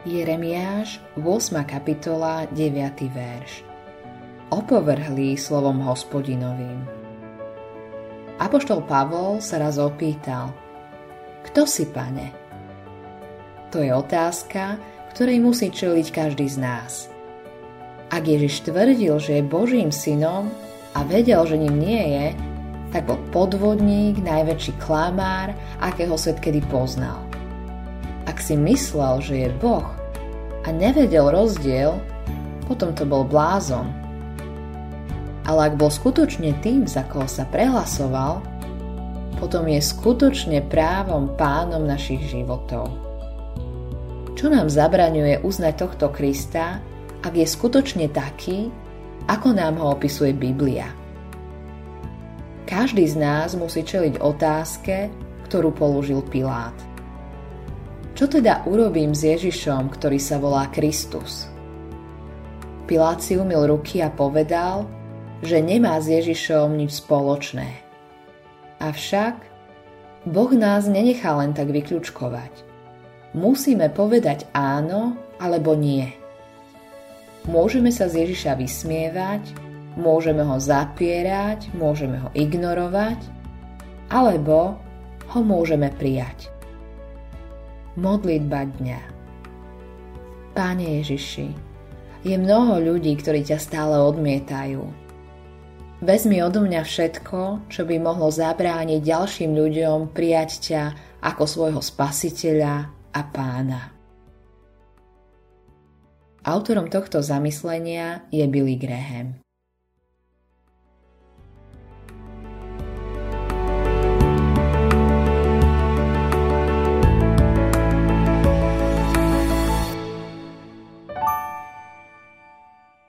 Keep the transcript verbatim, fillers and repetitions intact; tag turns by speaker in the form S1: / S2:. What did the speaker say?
S1: Jeremiáš, ôsma kapitola, deviaty verš. Opovrhlí slovom Hospodinovým. Apoštol Pavol sa raz opýtal: Kto si, Pane? To je otázka, ktorej musí čeliť každý z nás. Ak Ježiš tvrdil, že je Božím synom a vedel, že ním nie je, tak bol podvodník, najväčší klamár, akého svet kedy poznal. Ak si myslel, že je Boh a nevedel rozdiel, potom to bol blázon. Ale ak bol skutočne tým, za koho sa prehlasoval, potom je skutočne právom pánom našich životov. Čo nám zabraňuje uznať tohto Krista, ak je skutočne taký, ako nám ho opisuje Biblia? Každý z nás musí čeliť otázke, ktorú položil Pilát. Čo teda urobím s Ježišom, ktorý sa volá Kristus? Pilát si umyl ruky a povedal, že nemá s Ježišom nič spoločné. Avšak Boh nás nenechá len tak vykľučkovať. Musíme povedať áno alebo nie. Môžeme sa z Ježiša vysmievať, môžeme ho zapierať, môžeme ho ignorovať, alebo ho môžeme prijať. Modlitba dňa. Páne Ježiši, je mnoho ľudí, ktorí ťa stále odmietajú. Vezmi odo mňa všetko, čo by mohlo zabrániť ďalším ľuďom prijať ťa ako svojho spasiteľa a pána. Autorom tohto zamyslenia je Billy Graham.